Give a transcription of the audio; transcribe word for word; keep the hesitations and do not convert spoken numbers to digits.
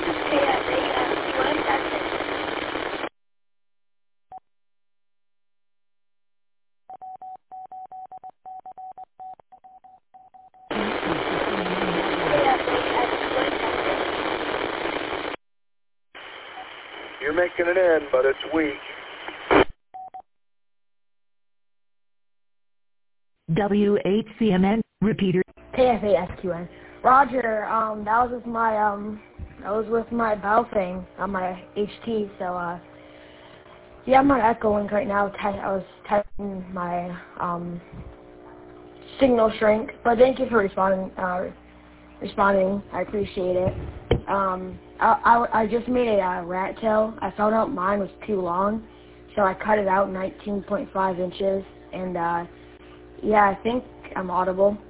K S A S Q N, that's it. You're making it in, but it's weak. W eight C M N, repeater. K F A S Q N. Roger, um, that was with my, um, that was with my Baofeng on my H T, so, uh, yeah, I'm on Echo Link right now. Te- I was testing my, um, signal shrink, but thank you for responding, uh, responding. I appreciate it. Um, I, I, I just made a uh, rat tail. I found out mine was too long, so I cut it out nineteen point five inches, and, uh, yeah, I think I'm audible.